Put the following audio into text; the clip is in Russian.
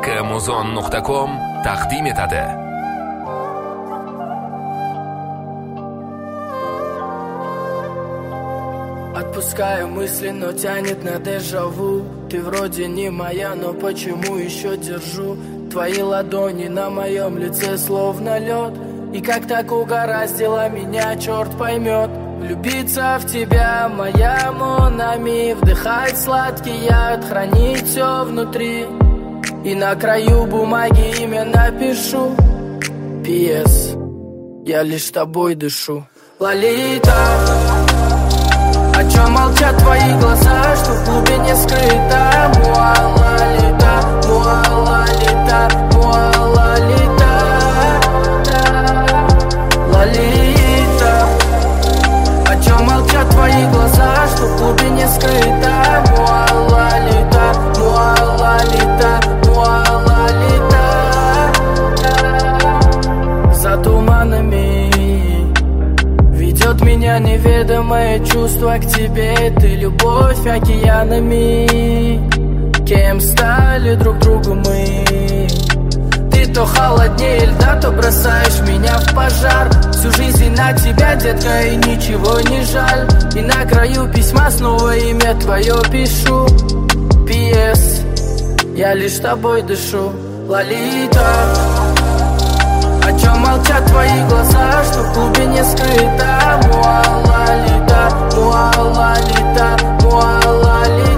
kmuzon.com taqdim etadi. Отпускаю мысли, но тянет на дежавю. Ты вроде не моя, но почему еще держу твои ладони на моем лице словно лед? И как так угораздило меня, черт поймет. Влюбиться в тебя, моя Монами, вдыхать сладкий яд, хранить все внутри. И на краю бумаги имя напишу. П.С. Я лишь тобой дышу. Лолита, о чем молчат твои глаза, что в глубине скрыто? Муа-ла-лита, муа-ла-лита, муа-ла-лита. Лолита, о чем молчат твои глаза, что в глубине скрыто? Муа-ла-лита, муа-ла-лита, муа-ла-лита. За туманами ведет меня неведомое чувство к тебе. Ты любовь океанами, кем стали друг другу мы. Ты то холоднее льда, то бросаешь меня в пожар. Всю жизнь на тебя, детка, и ничего не жаль. И на краю письма снова имя твое пишу. П.С. Я лишь тобой дышу. Лолита, о чем молчат твои глаза, что в глубине скрыто? Муа-ла-лита, муа-ла-лита, муа-ла-лита.